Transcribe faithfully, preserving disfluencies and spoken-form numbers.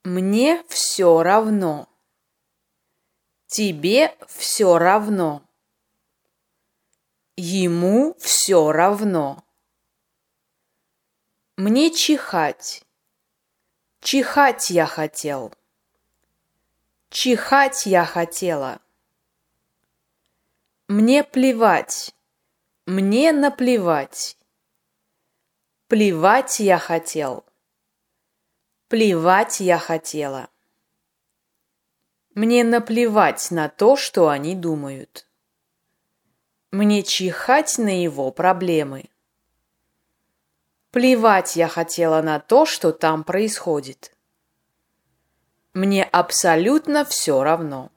Мне все равно. Тебе все равно. Ему все равно. Мне чихать. Чихать я хотел. Чихать я хотела. Мне плевать. Мне наплевать. Плевать я хотел. Плевать я хотела. Мне наплевать на то, что они думают. Мне чихать на его проблемы. Плевать я хотела на то, что там происходит. Мне абсолютно все равно.